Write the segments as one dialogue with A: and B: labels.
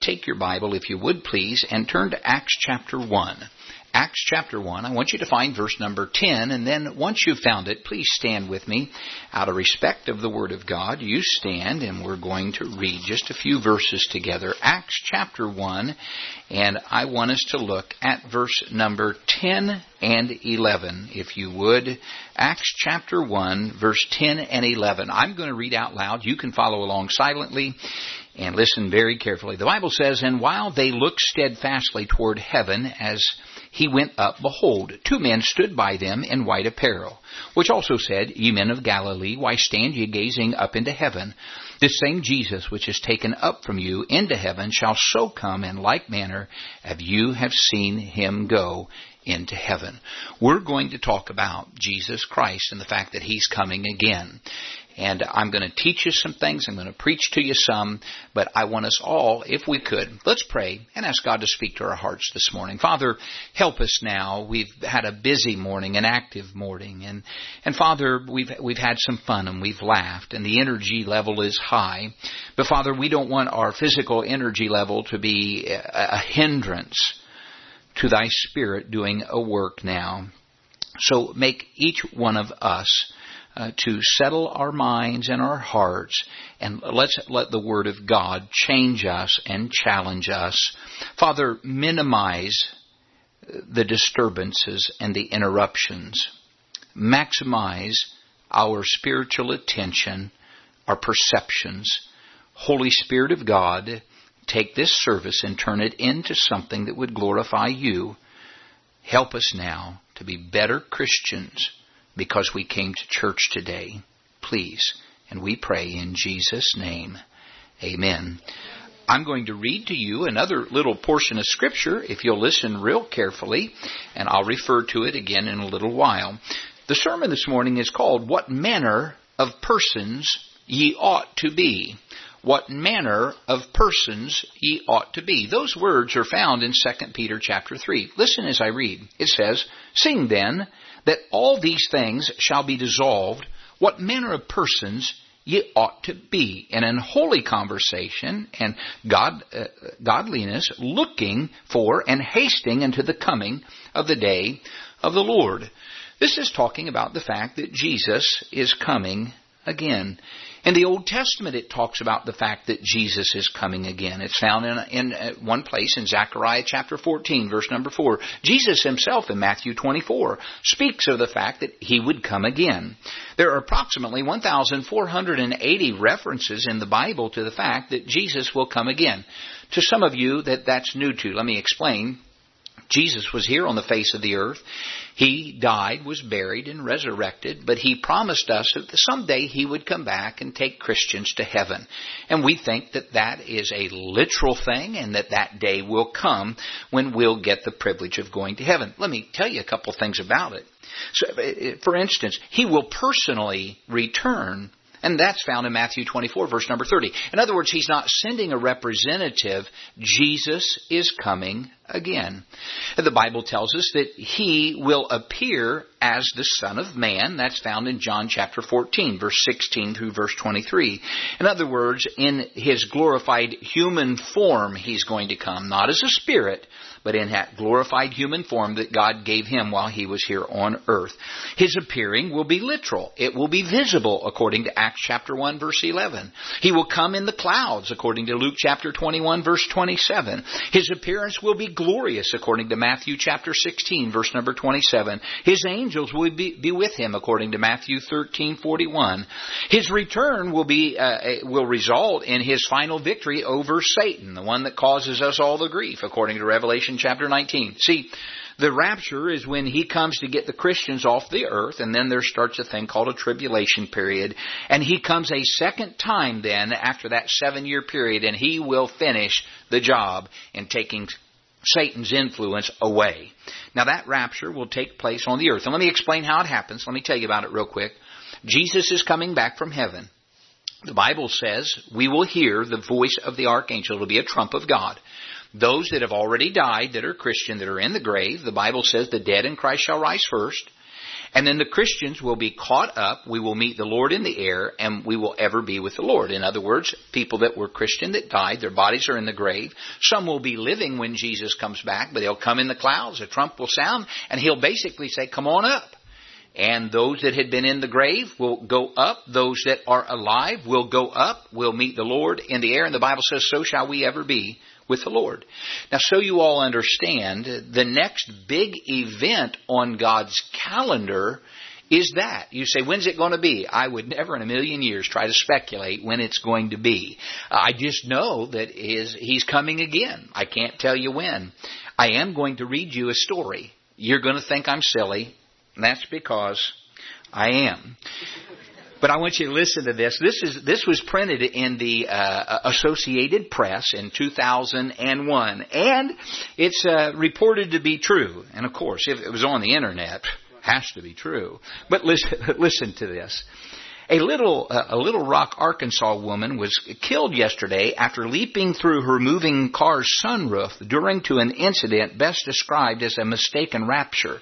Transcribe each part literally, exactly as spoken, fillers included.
A: take your Bible, if you would please, and turn to Acts chapter one. Acts chapter one, I want you to find verse number ten, and then once you've found it, please stand with me. Out of respect of the Word of God, you stand, and we're going to read just a few verses together. Acts chapter one, and I want us to look at verse number ten and eleven, if you would. Acts chapter one, verse ten and eleven. I'm going to read out loud. You can follow along silently and listen very carefully. The Bible says, "And while they looked steadfastly toward heaven as he went up, behold, two men stood by them in white apparel, which also said, Ye men of Galilee, why stand ye gazing up into heaven? This same Jesus which is taken up from you into heaven shall so come in like manner as you have seen him go into heaven." We're going to talk about Jesus Christ and the fact that he's coming again. And I'm going to teach you some things. I'm going to preach to you some. But I want us all, if we could, let's pray and ask God to speak to our hearts this morning. Father, help us now. We've had a busy morning, an active morning. And, and Father, we've, we've had some fun and we've laughed. And the energy level is high. But Father, we don't want our physical energy level to be a, a hindrance to Thy Spirit doing a work now. So make each one of us Uh, to settle our minds and our hearts, and let's let the Word of God change us and challenge us. Father, minimize the disturbances and the interruptions. Maximize our spiritual attention, our perceptions. Holy Spirit of God, take this service and turn it into something that would glorify You. Help us now to be better Christians, because we came to church today. Please. And we pray in Jesus' name. Amen. I'm going to read to you another little portion of Scripture, if you'll listen real carefully, and I'll refer to it again in a little while. The sermon this morning is called, What Manner of Persons Ye Ought to Be. What manner of persons ye ought to be. Those words are found in Second Peter chapter three. Listen as I read. It says, Seeing then that all these things shall be dissolved, what manner of persons ye ought to be in an holy conversation and God, uh, godliness, looking for and hasting unto the coming of the day of the Lord. This is talking about the fact that Jesus is coming again. In the Old Testament, it talks about the fact that Jesus is coming again. It's found in, in one place in Zechariah chapter fourteen, verse number four. Jesus himself in Matthew twenty-four speaks of the fact that he would come again. There are approximately one thousand four hundred eighty references in the Bible to the fact that Jesus will come again. To some of you that that's new to, let me explain. Jesus was here on the face of the earth. He died, was buried, and resurrected, but he promised us that someday he would come back and take Christians to heaven. And we think that that is a literal thing and that that day will come when we'll get the privilege of going to heaven. Let me tell you a couple things about it. So, for instance, he will personally return. And that's found in Matthew twenty-four, verse number thirty. In other words, he's not sending a representative. Jesus is coming again. The Bible tells us that he will appear as the Son of Man. That's found in John chapter fourteen, verse sixteen through verse twenty-three. In other words, in his glorified human form, he's going to come, not as a spirit, but in that glorified human form that God gave him while he was here on earth. His appearing will be literal. It will be visible, according to Acts chapter one, verse eleven. He will come in the clouds, according to Luke chapter twenty-one, verse twenty-seven. His appearance will be glorious, according to Matthew chapter sixteen, verse number twenty-seven. His angels will be, be with him, according to Matthew thirteen, forty-one. His return will be uh, will result in his final victory over Satan, the one that causes us all the grief, according to Revelation chapter nineteen. See, the rapture is when he comes to get the Christians off the earth, and then there starts a thing called a tribulation period. And he comes a second time then after that seven-year period, and he will finish the job in taking Satan's influence away. Now that rapture will take place on the earth. And let me explain how it happens. Let me tell you about it real quick. Jesus is coming back from heaven. The Bible says we will hear the voice of the archangel. It will be a trump of God. Those that have already died, that are Christian, that are in the grave, the Bible says the dead in Christ shall rise first. And then the Christians will be caught up. We will meet the Lord in the air, and we will ever be with the Lord. In other words, people that were Christian that died, their bodies are in the grave. Some will be living when Jesus comes back, but they'll come in the clouds, a trump will sound, and he'll basically say, come on up. And those that had been in the grave will go up. Those that are alive will go up. We'll meet the Lord in the air. And the Bible says, so shall we ever be with the Lord. Now, so you all understand, the next big event on God's calendar is that. You say, when's it going to be? I would never in a million years try to speculate when it's going to be. I just know that is, He's coming again. I can't tell you when. I am going to read you a story. You're going to think I'm silly. And that's because I am. But I want you to listen to this. This is this was printed in the uh, Associated Press in two thousand one. And it's uh, reported to be true. And of course, if it was on the internet, it has to be true. But listen, listen to this. A little, uh, a Little Rock, Arkansas woman was killed yesterday after leaping through her moving car's sunroof during to an incident best described as a mistaken rapture.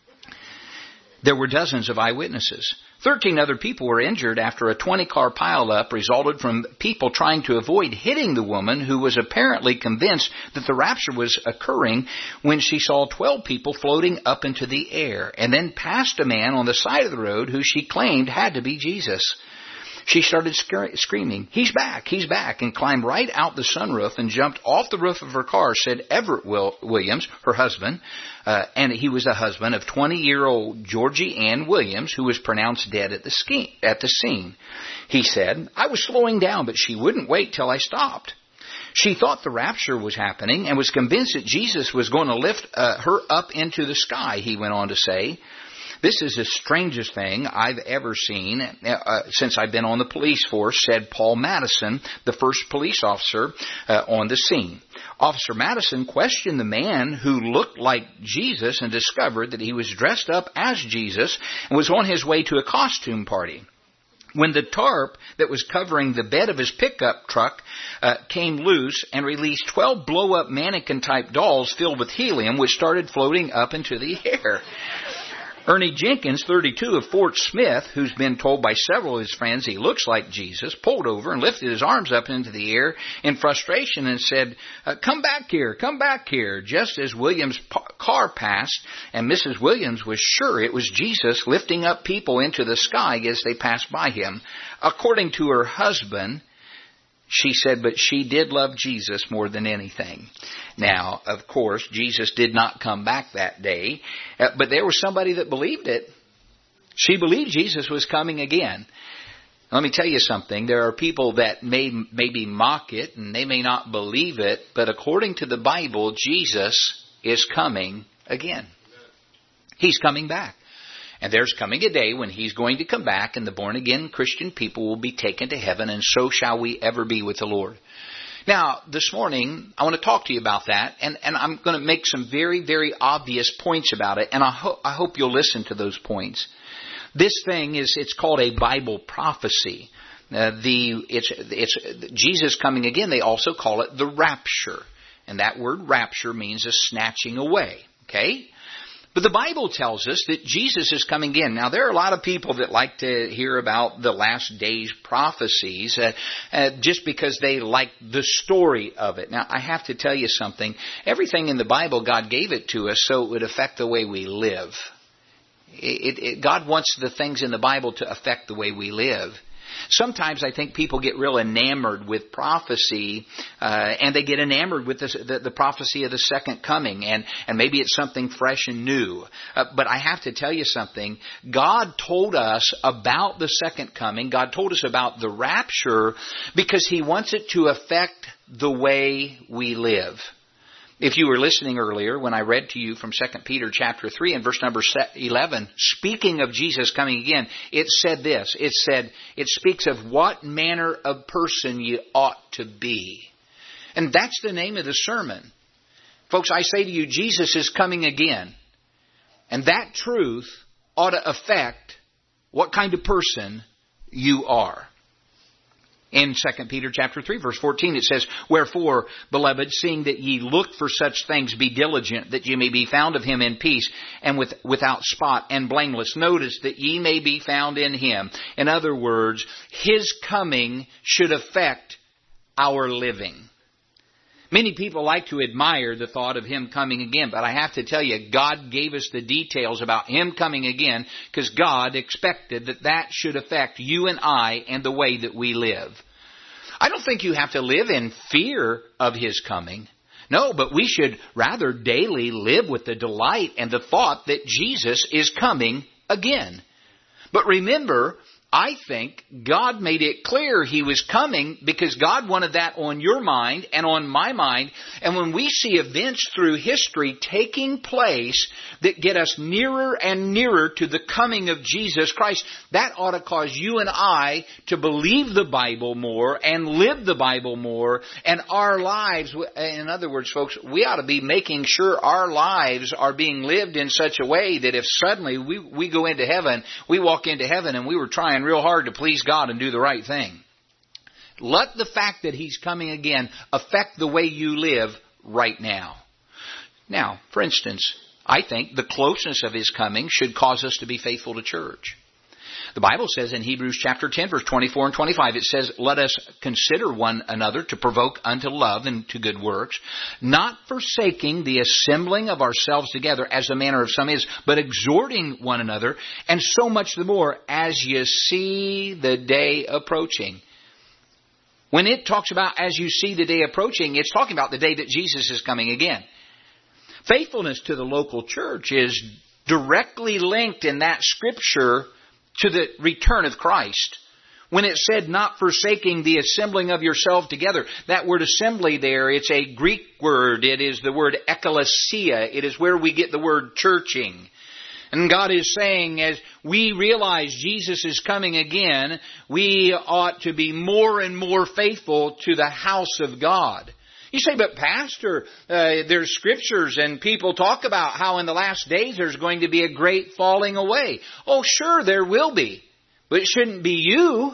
A: There were dozens of eyewitnesses. Thirteen other people were injured after a twenty-car pileup resulted from people trying to avoid hitting the woman who was apparently convinced that the rapture was occurring when she saw twelve people floating up into the air and then passed a man on the side of the road who she claimed had to be Jesus. She started screaming, he's back, he's back, and climbed right out the sunroof and jumped off the roof of her car, said Everett Williams, her husband, uh, and he was the husband of twenty-year-old Georgie Ann Williams, who was pronounced dead at the, ski- at the scene. He said, I was slowing down, but she wouldn't wait till I stopped. She thought the rapture was happening and was convinced that Jesus was going to lift uh, her up into the sky, he went on to say. This is the strangest thing I've ever seen uh, since I've been on the police force, said Paul Madison, the first police officer uh, on the scene. Officer Madison questioned the man who looked like Jesus and discovered that he was dressed up as Jesus and was on his way to a costume party. When the tarp that was covering the bed of his pickup truck uh, came loose and released twelve blow-up mannequin-type dolls filled with helium, which started floating up into the air. Ernie Jenkins, thirty-two, of Fort Smith, who's been told by several of his friends he looks like Jesus, pulled over and lifted his arms up into the air in frustration and said, uh, come back here, come back here, just as Williams' car passed, and Missus Williams was sure it was Jesus lifting up people into the sky as they passed by him. According to her husband, she said, but she did love Jesus more than anything. Now, of course, Jesus did not come back that day, uh, but there was somebody that believed it. She believed Jesus was coming again. Let me tell you something. There are people that may maybe mock it and they may not believe it, but according to the Bible, Jesus is coming again. He's coming back. And there's coming a day when He's going to come back and the born-again Christian people will be taken to heaven, and so shall we ever be with the Lord. Now, this morning, I want to talk to you about that, and, and I'm going to make some very, very obvious points about it, and I, ho- I hope you'll listen to those points. This thing is, it's called a Bible prophecy. Uh, the it's it's Jesus coming again. They also call it the rapture, and that word rapture means a snatching away. Okay. But the Bible tells us that Jesus is coming in. Now, there are a lot of people that like to hear about the last days prophecies uh, uh, just because they like the story of it. Now, I have to tell you something. Everything in the Bible, God gave it to us so it would affect the way we live. It, it, God wants the things in the Bible to affect the way we live. Sometimes I think people get real enamored with prophecy, uh, and they get enamored with this, the, the prophecy of the second coming, and, and maybe it's something fresh and new. Uh, but I have to tell you something. God told us about the second coming. God told us about the rapture because He wants it to affect the way we live. If you were listening earlier when I read to you from Second Peter chapter three and verse number eleven, speaking of Jesus coming again, it said this. It said, it speaks of what manner of person you ought to be. And that's the name of the sermon. Folks, I say to you, Jesus is coming again. And that truth ought to affect what kind of person you are. In Second Peter chapter three, verse fourteen, it says, "Wherefore, beloved, seeing that ye look for such things, be diligent, that ye may be found of him in peace, and with, without spot, and blameless. Notice that ye may be found in him." In other words, his coming should affect our living. Many people like to admire the thought of him coming again, but I have to tell you, God gave us the details about him coming again because God expected that that should affect you and I and the way that we live. I don't think you have to live in fear of his coming. No, but we should rather daily live with the delight and the thought that Jesus is coming again. But remember, I think God made it clear he was coming because God wanted that on your mind and on my mind. And when we see events through history taking place that get us nearer and nearer to the coming of Jesus Christ, that ought to cause you and I to believe the Bible more and live the Bible more. And our lives, in other words, folks, we ought to be making sure our lives are being lived in such a way that if suddenly we, we go into heaven, we walk into heaven and we were trying real hard to please God and do the right thing. Let the fact that he's coming again affect the way you live right now. Now, for instance, I think the closeness of his coming should cause us to be faithful to church. The Bible says in Hebrews chapter ten, verse twenty-four and twenty-five, it says, "Let us consider one another to provoke unto love and to good works, not forsaking the assembling of ourselves together as the manner of some is, but exhorting one another, and so much the more as you see the day approaching." When it talks about as you see the day approaching, it's talking about the day that Jesus is coming again. Faithfulness to the local church is directly linked in that scripture to the return of Christ. When it said not forsaking the assembling of yourself together, that word assembly there, it's a Greek word. It is the word ekklesia. It is where we get the word churching. And God is saying, as we realize Jesus is coming again, we ought to be more and more faithful to the house of God. You say, "But Pastor, uh, there's scriptures and people talk about how in the last days there's going to be a great falling away." Oh, sure, there will be. But it shouldn't be you.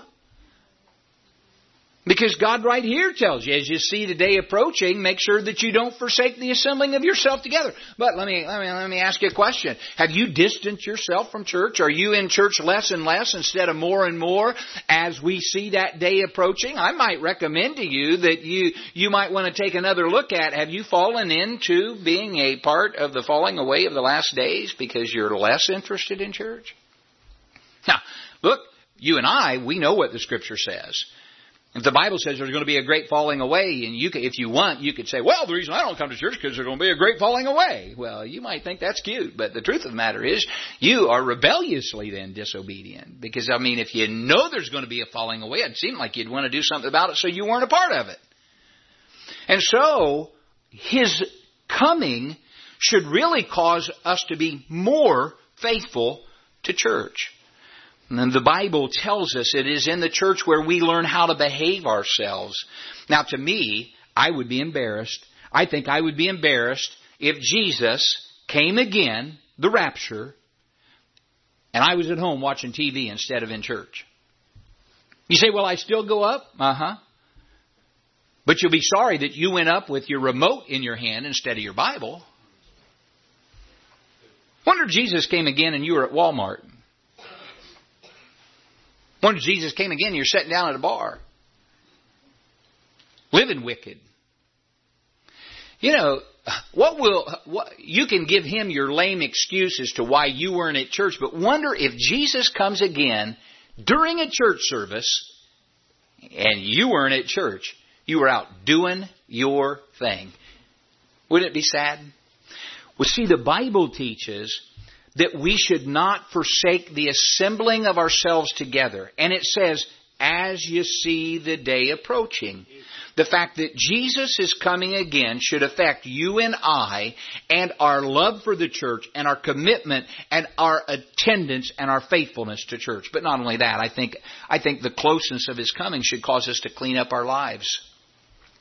A: Because God right here tells you, as you see the day approaching, make sure that you don't forsake the assembling of yourself together. But let me, let me, let me ask you a question. Have you distanced yourself from church? Are you in church less and less instead of more and more as we see that day approaching? I might recommend to you that you, you might want to take another look at, have you fallen into being a part of the falling away of the last days because you're less interested in church? Now, look, you and I, we know what the Scripture says. If the Bible says there's going to be a great falling away, and you can, if you want, you could say, "Well, the reason I don't come to church is because there's going to be a great falling away." Well, you might think that's cute, but the truth of the matter is you are rebelliously then disobedient. Because, I mean, if you know there's going to be a falling away, it seemed like you'd want to do something about it so you weren't a part of it. And so, his coming should really cause us to be more faithful to church. And the Bible tells us it is in the church where we learn how to behave ourselves. Now, to me, I would be embarrassed. I think I would be embarrassed if Jesus came again, the rapture, and I was at home watching T V instead of in church. You say, "Well, I still go up?" Uh-huh. But you'll be sorry that you went up with your remote in your hand instead of your Bible. Wonder Jesus came again and you were at Walmart. When Jesus came again, you're sitting down at a bar. Living wicked. You know, what will, what, you can give him your lame excuse as to why you weren't at church, but wonder if Jesus comes again during a church service and you weren't at church. You were out doing your thing. Wouldn't it be sad? Well, see, the Bible teaches that we should not forsake the assembling of ourselves together. And it says, as you see the day approaching. The fact that Jesus is coming again should affect you and I and our love for the church and our commitment and our attendance and our faithfulness to church. But not only that, I think, I think the closeness of his coming should cause us to clean up our lives.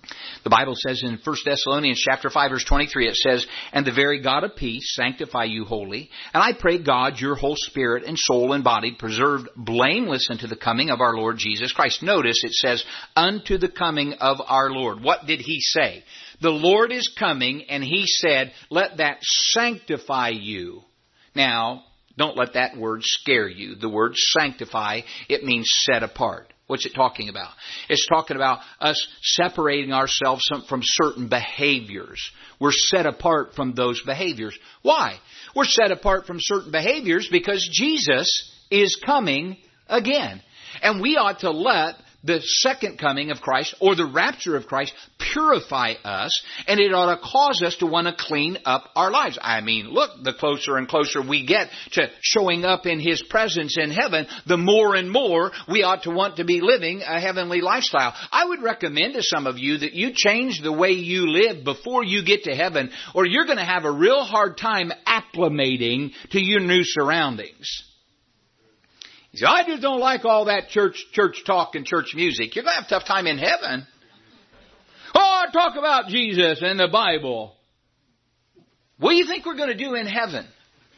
A: The Bible says in First Thessalonians chapter five, verse twenty-three, it says, "And the very God of peace sanctify you wholly. And I pray God your whole spirit and soul and body preserved blameless unto the coming of our Lord Jesus Christ." Notice it says, unto the coming of our Lord. What did He say? The Lord is coming, and He said, let that sanctify you. Now, don't let that word scare you. The word sanctify, it means set apart. What's it talking about? It's talking about us separating ourselves from certain behaviors. We're set apart from those behaviors. Why? We're set apart from certain behaviors because Jesus is coming again. And we ought to let the second coming of Christ or the rapture of Christ purify us, and it ought to cause us to want to clean up our lives. I mean, look, the closer and closer we get to showing up in His presence in heaven, the more and more we ought to want to be living a heavenly lifestyle. I would recommend to some of you that you change the way you live before you get to heaven, or you're going to have a real hard time acclimating to your new surroundings. You say, I just don't like all that church church talk and church music. You're going to have a tough time in heaven. Oh, talk about Jesus and the Bible. What do you think we're going to do in heaven?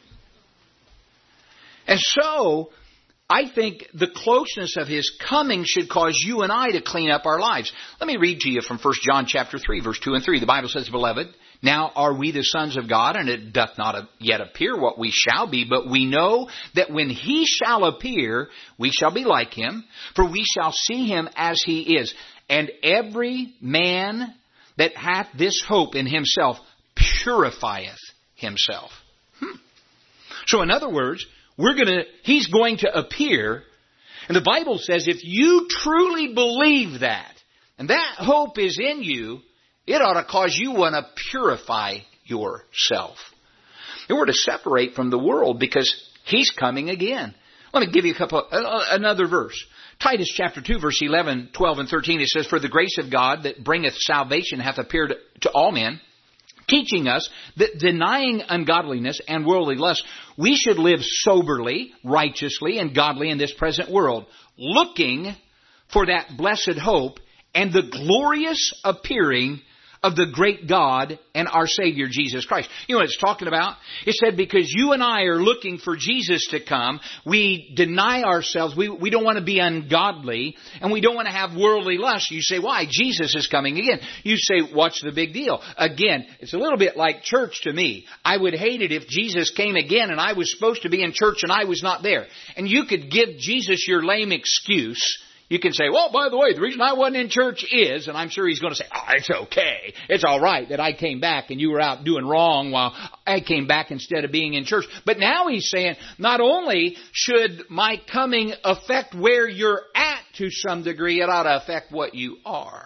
A: And so, I think the closeness of His coming should cause you and I to clean up our lives. Let me read to you from First John chapter three, verse two and three. The Bible says, Beloved, now are we the sons of God, and it doth not yet appear what we shall be, but we know that when He shall appear, we shall be like Him, for we shall see Him as He is. And every man that hath this hope in himself purifieth himself. Hmm. So in other words, we're gonna, He's going to appear, and the Bible says if you truly believe that, and that hope is in you, it ought to cause you want to purify yourself. You were to separate from the world because He's coming again. Let me give you a couple, uh, another verse. Titus chapter two, verse eleven, twelve, and thirteen. It says, For the grace of God that bringeth salvation hath appeared to all men, teaching us that denying ungodliness and worldly lust, we should live soberly, righteously, and godly in this present world, looking for that blessed hope and the glorious appearing of the great God and our Savior Jesus Christ. You know what it's talking about? It said because you and I are looking for Jesus to come, we deny ourselves. We, we don't want to be ungodly, and we don't want to have worldly lust. You say, why? Jesus is coming again. You say, what's the big deal? Again, it's a little bit like church to me. I would hate it if Jesus came again and I was supposed to be in church and I was not there. And you could give Jesus your lame excuse. You can say, well, by the way, the reason I wasn't in church is, and I'm sure He's going to say, oh, it's okay. It's all right that I came back and you were out doing wrong while I came back instead of being in church. But now He's saying, not only should my coming affect where you're at to some degree, it ought to affect what you are.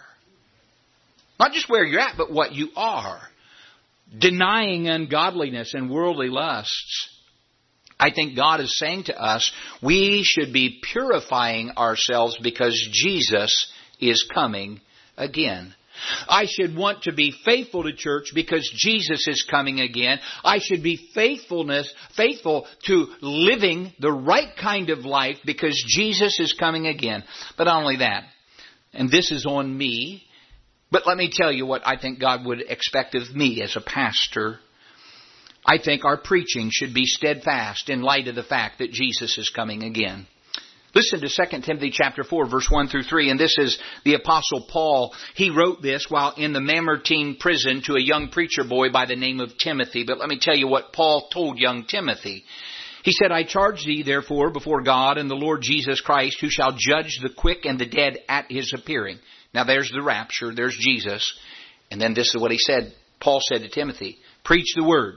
A: Not just where you're at, but what you are. Denying ungodliness and worldly lusts. I think God is saying to us, we should be purifying ourselves because Jesus is coming again. I should want to be faithful to church because Jesus is coming again. I should be faithfulness, faithful to living the right kind of life because Jesus is coming again. But not only that, and this is on me, but let me tell you what I think God would expect of me as a pastor. I think our preaching should be steadfast in light of the fact that Jesus is coming again. Listen to Second Timothy chapter four, verse one through three, and this is the Apostle Paul. He wrote this while in the Mamertine prison to a young preacher boy by the name of Timothy. But let me tell you what Paul told young Timothy. He said, I charge thee therefore before God and the Lord Jesus Christ, who shall judge the quick and the dead at His appearing. Now there's the rapture, there's Jesus. And then this is what he said. Paul said to Timothy, preach the word.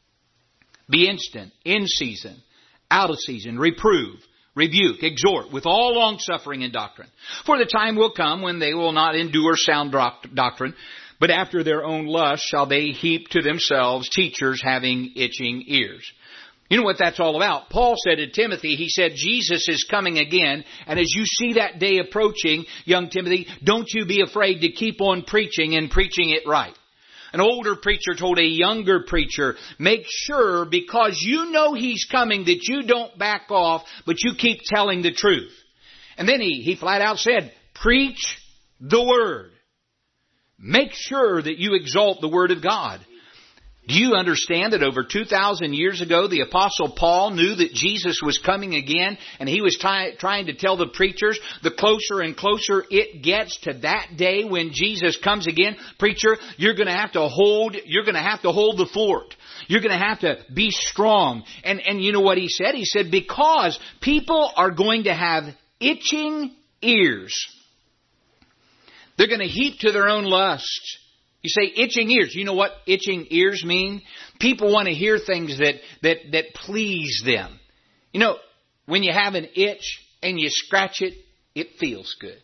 A: Be instant, in season, out of season, reprove, rebuke, exhort, with all longsuffering and doctrine. For the time will come when they will not endure sound doctrine, but after their own lust shall they heap to themselves teachers having itching ears. You know what that's all about? Paul said to Timothy, he said, Jesus is coming again, and as you see that day approaching, young Timothy, don't you be afraid to keep on preaching and preaching it right. An older preacher told a younger preacher, make sure because you know He's coming that you don't back off, but you keep telling the truth. And then he, he flat out said, preach the word. Make sure that you exalt the Word of God. Do you understand that over two thousand years ago, the Apostle Paul knew that Jesus was coming again, and he was ty- trying to tell the preachers, the closer and closer it gets to that day when Jesus comes again, preacher, you're going to have to hold, you're going to have to hold the fort. You're going to have to be strong. And, and you know what he said? He said, because people are going to have itching ears. They're going to heap to their own lust. You say itching ears. You know what itching ears mean? People want to hear things that, that, that please them. You know, when you have an itch and you scratch it, it feels good.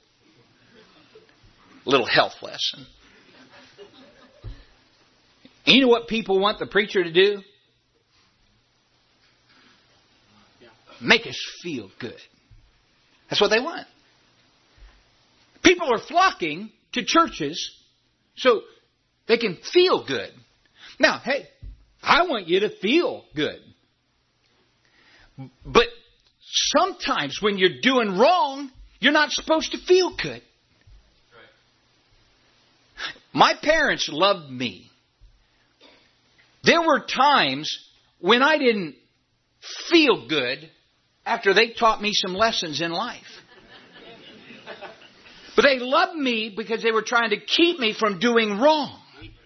A: A little health lesson. And you know what people want the preacher to do? Make us feel good. That's what they want. People are flocking to churches so they can feel good. Now, hey, I want you to feel good. But sometimes when you're doing wrong, you're not supposed to feel good. My parents loved me. There were times when I didn't feel good after they taught me some lessons in life. But they loved me because they were trying to keep me from doing wrong.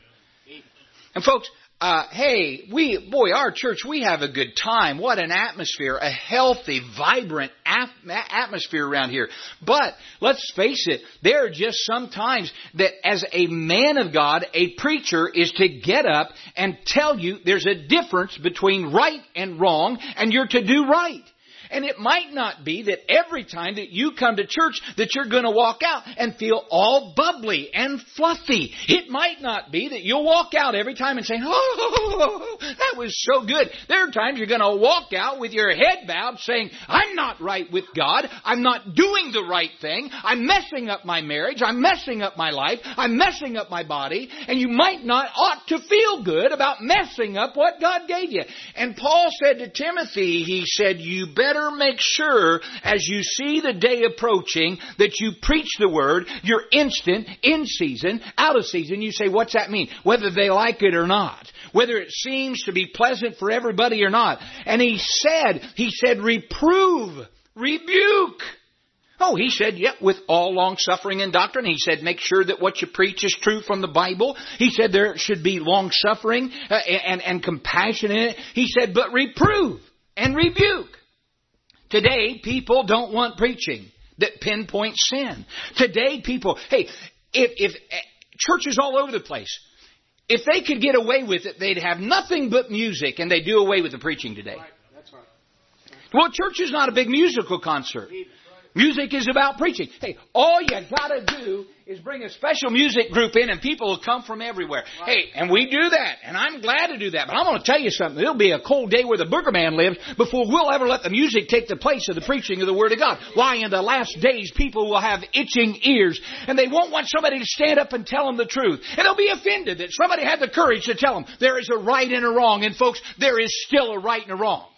A: And folks, uh, hey, we, boy, our church, we have a good time. What an atmosphere, a healthy, vibrant ap- atmosphere around here. But let's face it, there are just some times that as a man of God, a preacher is to get up and tell you there's a difference between right and wrong, and you're to do right. And it might not be that every time that you come to church that you're going to walk out and feel all bubbly and fluffy. It might not be that you'll walk out every time and say, oh, that was so good. There are times you're going to walk out with your head bowed saying, I'm not right with God. I'm not doing the right thing. I'm messing up my marriage. I'm messing up my life. I'm messing up my body. And you might not ought to feel good about messing up what God gave you. And Paul said to Timothy, he said, you better make sure as you see the day approaching that you preach the word. You're instant, in season, out of season. You say, what's that mean? Whether they like it or not. Whether it seems to be pleasant for everybody or not. And he said, he said, reprove, rebuke. Oh, he said, yeah, with all long suffering and doctrine. He said, make sure that what you preach is true from the Bible. He said there should be long suffering uh, and, and compassion in it. He said, but reprove and rebuke. Today, people don't want preaching that pinpoints sin. Today, people, hey, if, if churches all over the place, if they could get away with it, they'd have nothing but music, and they do away with the preaching today.
B: Right. That's right.
A: Well, church is not a big musical concert. Music is about preaching. Hey, all you got to do is bring a special music group in and people will come from everywhere. Right. Hey, and we do that, and I'm glad to do that. But I'm going to tell you something. It'll be a cold day where the booger man lives before we'll ever let the music take the place of the preaching of the Word of God. Why, in the last days, people will have itching ears, and they won't want somebody to stand up and tell them the truth. And they'll be offended that somebody had the courage to tell them there is a right and a wrong. And folks, there is still a right and a wrong.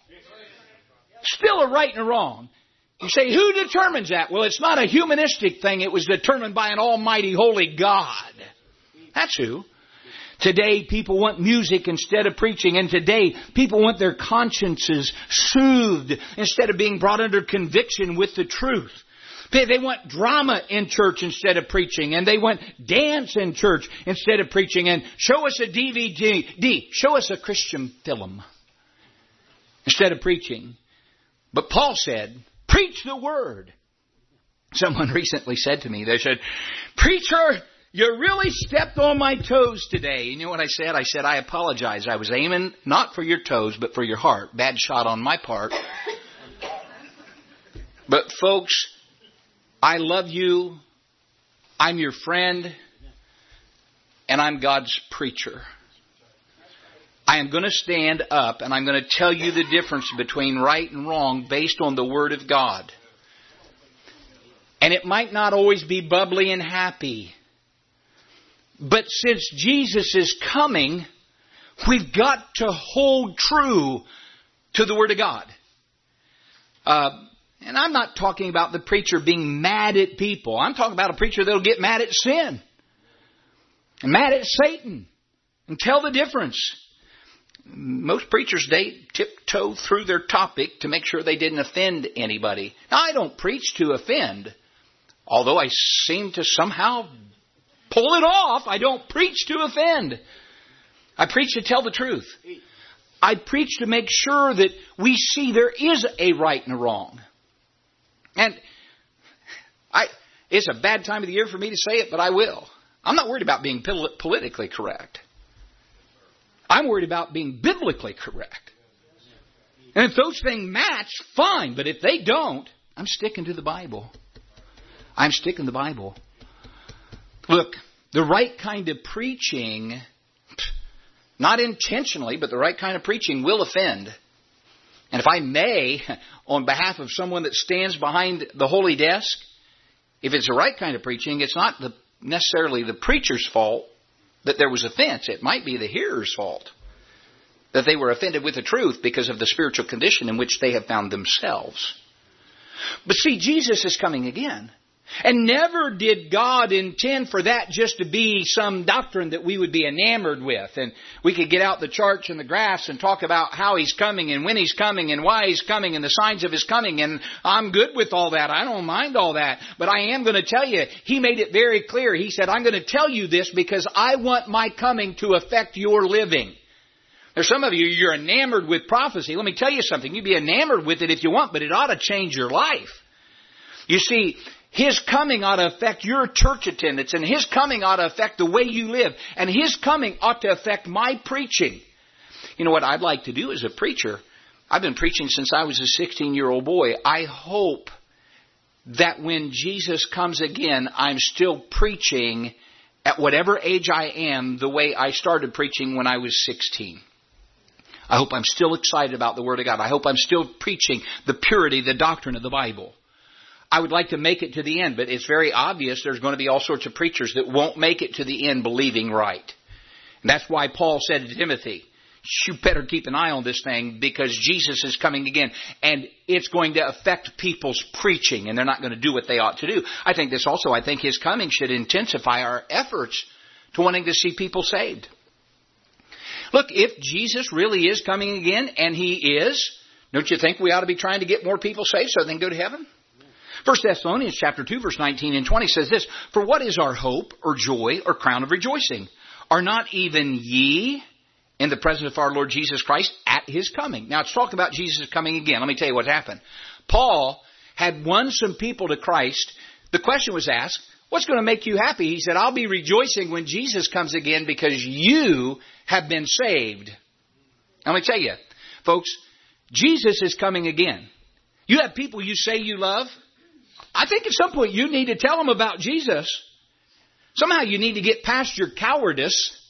A: Still a right and a wrong. You say, who determines that? Well, it's not a humanistic thing. It was determined by an almighty, holy God. That's who. Today, people want music instead of preaching. And today, people want their consciences soothed instead of being brought under conviction with the truth. They want drama in church instead of preaching. And they want dance in church instead of preaching. And show us a D V D. Show us a Christian film instead of preaching. But Paul said, preach the word. Someone recently said to me, they said, preacher, you really stepped on my toes today. You know what I said? I said, I apologize. I was aiming not for your toes, but for your heart. Bad shot on my part. But folks, I love you. I'm your friend. And I'm God's preacher. I am going to stand up and I'm going to tell you the difference between right and wrong based on the Word of God. And it might not always be bubbly and happy. But since Jesus is coming, we've got to hold true to the Word of God. Uh, and I'm not talking about the preacher being mad at people. I'm talking about a preacher that'll get mad at sin. and mad at Satan and tell the difference. Most preachers, they tiptoe through their topic to make sure they didn't offend anybody. Now, I don't preach to offend, although I seem to somehow pull it off. I don't preach to offend. I preach to tell the truth. I preach to make sure that we see there is a right and a wrong. And I, it's a bad time of the year for me to say it, but I will. I'm not worried about being politically correct. I'm worried about being biblically correct. And if those things match, fine. But if they don't, I'm sticking to the Bible. I'm sticking to the Bible. Look, the right kind of preaching, not intentionally, but the right kind of preaching will offend. And if I may, on behalf of someone that stands behind the holy desk, if it's the right kind of preaching, it's not the, necessarily the preacher's fault that there was offense. It might be the hearer's fault that they were offended with the truth because of the spiritual condition in which they have found themselves. But see, Jesus is coming again. And never did God intend for that just to be some doctrine that we would be enamored with. And we could get out the charts and the graphs and talk about how He's coming and when He's coming and why He's coming and the signs of His coming. And I'm good with all that. I don't mind all that. But I am going to tell you, He made it very clear. He said, I'm going to tell you this because I want my coming to affect your living. There's some of you, you're enamored with prophecy. Let me tell you something. You'd be enamored with it if you want, but it ought to change your life. You see, His coming ought to affect your church attendance, and His coming ought to affect the way you live, and His coming ought to affect my preaching. You know what I'd like to do as a preacher? I've been preaching since I was a sixteen-year-old boy. I hope that when Jesus comes again, I'm still preaching at whatever age I am the way I started preaching when I was sixteen. I hope I'm still excited about the Word of God. I hope I'm still preaching the purity, the doctrine of the Bible. I would like to make it to the end, but it's very obvious there's going to be all sorts of preachers that won't make it to the end believing right. And that's why Paul said to Timothy, you better keep an eye on this thing because Jesus is coming again. And it's going to affect people's preaching and they're not going to do what they ought to do. I think this also, I think His coming should intensify our efforts to wanting to see people saved. Look, if Jesus really is coming again, and He is, don't you think we ought to be trying to get more people saved so they can go to heaven? First Thessalonians chapter two, verse nineteen and twenty says this, for what is our hope or joy or crown of rejoicing? Are not even ye in the presence of our Lord Jesus Christ at His coming? Now it's talking about Jesus coming again. Let me tell you what happened. Paul had won some people to Christ. The question was asked, what's going to make you happy? He said, I'll be rejoicing when Jesus comes again because you have been saved. Now, let me tell you, folks, Jesus is coming again. You have people you say you love. I think at some point you need to tell them about Jesus. Somehow you need to get past your cowardice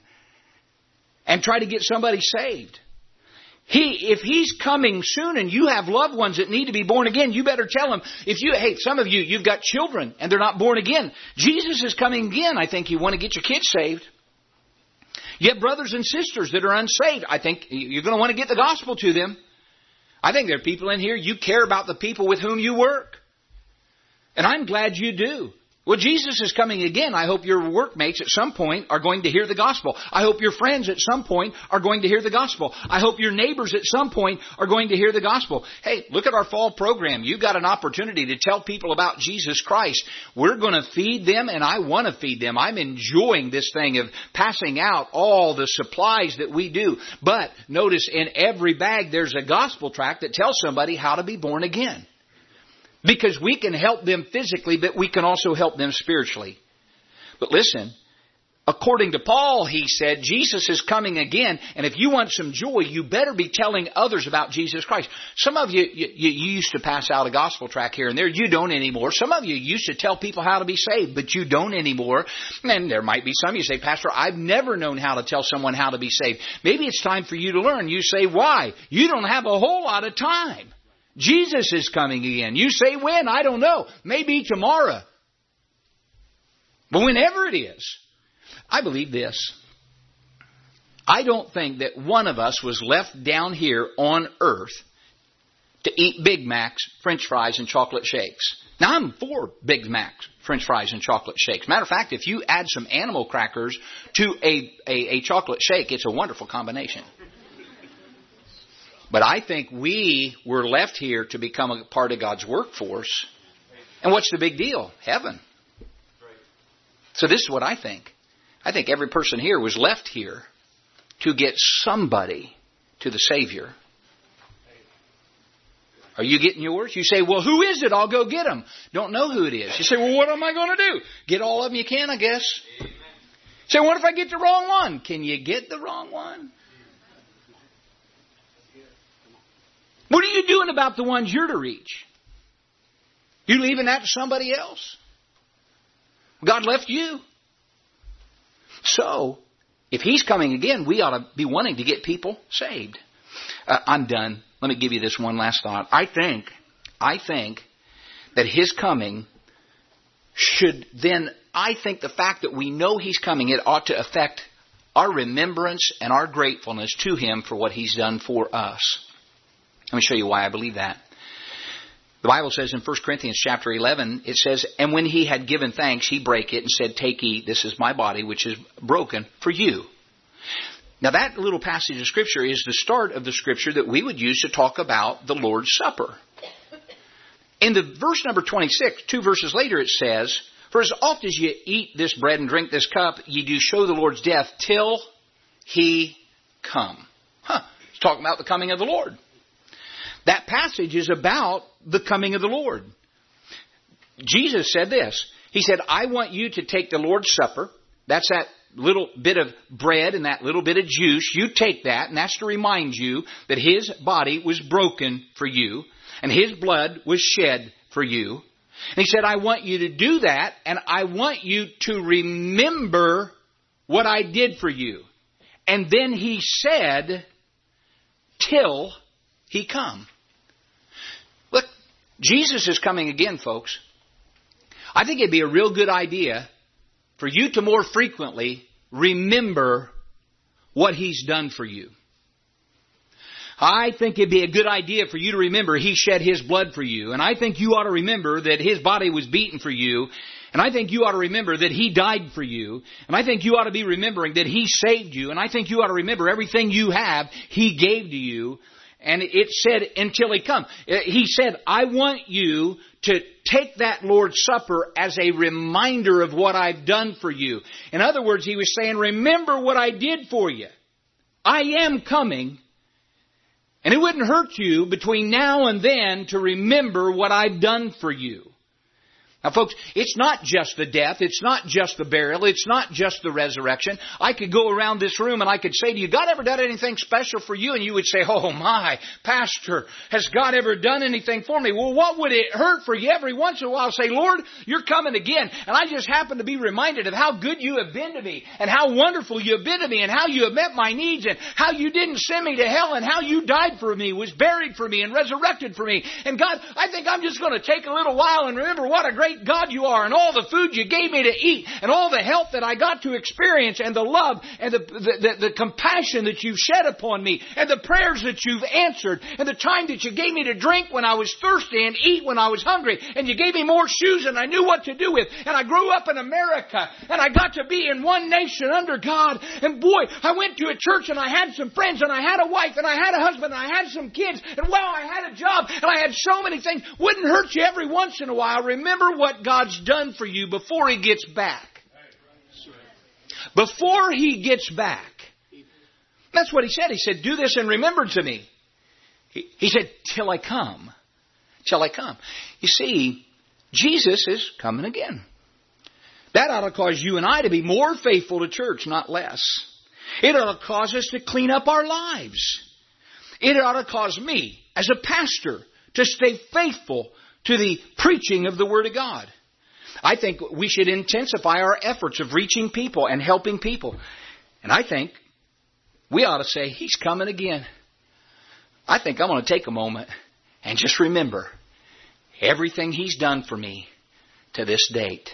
A: and try to get somebody saved. He, if He's coming soon and you have loved ones that need to be born again, you better tell them. If you, hey, some of you, you've got children and they're not born again. Jesus is coming again. I think you want to get your kids saved. You have brothers and sisters that are unsaved. I think you're going to want to get the gospel to them. I think there are people in here, you care about the people with whom you work. And I'm glad you do. Well, Jesus is coming again. I hope your workmates at some point are going to hear the gospel. I hope your friends at some point are going to hear the gospel. I hope your neighbors at some point are going to hear the gospel. Hey, look at our fall program. You've got an opportunity to tell people about Jesus Christ. We're going to feed them, and I want to feed them. I'm enjoying this thing of passing out all the supplies that we do. But notice in every bag there's a gospel tract that tells somebody how to be born again. Because we can help them physically, but we can also help them spiritually. But listen, according to Paul, he said, Jesus is coming again. And if you want some joy, you better be telling others about Jesus Christ. Some of you, you, you used to pass out a gospel tract here and there. You don't anymore. Some of you used to tell people how to be saved, but you don't anymore. And there might be some you say, Pastor, I've never known how to tell someone how to be saved. Maybe it's time for you to learn. You say, why? You don't have a whole lot of time. Jesus is coming again. You say when? I don't know. Maybe tomorrow. But whenever it is, I believe this. I don't think that one of us was left down here on earth to eat Big Macs, French fries, and chocolate shakes. Now, I'm for Big Macs, French fries, and chocolate shakes. Matter of fact, if you add some animal crackers to a, a, a chocolate shake, it's a wonderful combination. But I think we were left here to become a part of God's workforce. And what's the big deal? Heaven. So this is what I think. I think every person here was left here to get somebody to the Savior. Are you getting yours? You say, well, who is it? I'll go get them. Don't know who it is. You say, well, what am I going to do? Get all of them you can, I guess. You say, what if I get the wrong one? Can you get the wrong one? What are you doing about the ones you're to reach? You leaving that to somebody else? God left you. So, if He's coming again, we ought to be wanting to get people saved. Uh, I'm done. Let me give you this one last thought. I think, I think that His coming should then, I think the fact that we know He's coming, it ought to affect our remembrance and our gratefulness to Him for what He's done for us. Let me show you why I believe that. The Bible says in First Corinthians chapter eleven, it says, and when He had given thanks, He brake it and said, take, eat, this is my body, which is broken for you. Now that little passage of Scripture is the start of the Scripture that we would use to talk about the Lord's Supper. In the verse number twenty-six, two verses later, it says, for as oft as you eat this bread and drink this cup, ye do show the Lord's death till He come. Huh. It's talking about the coming of the Lord. That passage is about the coming of the Lord. Jesus said this. He said, I want you to take the Lord's Supper. That's that little bit of bread and that little bit of juice. You take that, and that's to remind you that His body was broken for you, and His blood was shed for you. And He said, I want you to do that, and I want you to remember what I did for you. And then He said, till He come. Look, Jesus is coming again, folks. I think it'd be a real good idea for you to more frequently remember what He's done for you. I think it'd be a good idea for you to remember He shed His blood for you. And I think you ought to remember that His body was beaten for you. And I think you ought to remember that He died for you. And I think you ought to be remembering that He saved you. And I think you ought to remember everything you have, He gave to you. And it said, until He come. He said, I want you to take that Lord's Supper as a reminder of what I've done for you. In other words, He was saying, remember what I did for you. I am coming. And it wouldn't hurt you between now and then to remember what I've done for you. Now, folks, it's not just the death. It's not just the burial. It's not just the resurrection. I could go around this room and I could say to you, God ever done anything special for you? And you would say, oh my, Pastor, has God ever done anything for me? Well, what would it hurt for you every once in a while? Say, Lord, you're coming again. And I just happen to be reminded of how good you have been to me and how wonderful you have been to me and how you have met my needs and how you didn't send me to hell and how you died for me, was buried for me and resurrected for me. And God, I think I'm just going to take a little while and remember what a great God you are and all the food you gave me to eat and all the help that I got to experience and the love and the, the, the, the compassion that you've shed upon me and the prayers that you've answered and the time that you gave me to drink when I was thirsty and eat when I was hungry and you gave me more shoes than I knew what to do with. And I grew up in America and I got to be in one nation under God. And boy, I went to a church and I had some friends and I had a wife and I had a husband and I had some kids and wow, I had a job and I had so many things. Wouldn't hurt you every once in a while. Remember what God's done for you before He gets back. Before He gets back. That's what He said. He said, do this in remembrance of me. He, he said, till I come. Till I come. You see, Jesus is coming again. That ought to cause you and I to be more faithful to church, not less. It ought to cause us to clean up our lives. It ought to cause me, as a pastor, to stay faithful to the preaching of the Word of God. I think we should intensify our efforts of reaching people and helping people. And I think we ought to say, He's coming again. I think I'm going to take a moment and just remember everything He's done for me to this date.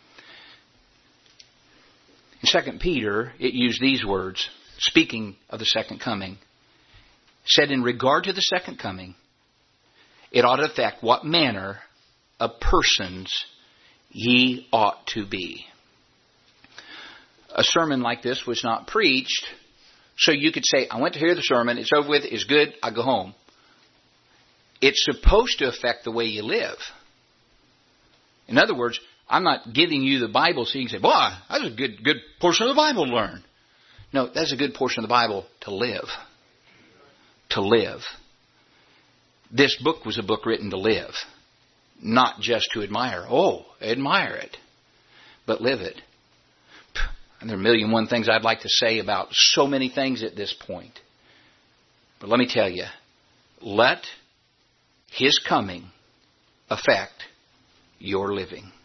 A: In Second Peter, it used these words, speaking of the second coming. It said, in regard to the second coming, It ought to affect what manner of persons ye ought to be. A sermon like this was not preached so you could say, I went to hear the sermon, it's over with, it's good, I go home. It's supposed to affect the way you live. In other words, I'm not giving you the Bible so you can say, boy, that's a good good portion of the Bible to learn. No, that's a good portion of the Bible to live. To live. This book was a book written to live. Not just to admire. Oh, admire it. But live it. And there are a million and one things I'd like to say about so many things at this point. But let me tell you, let His coming affect your living.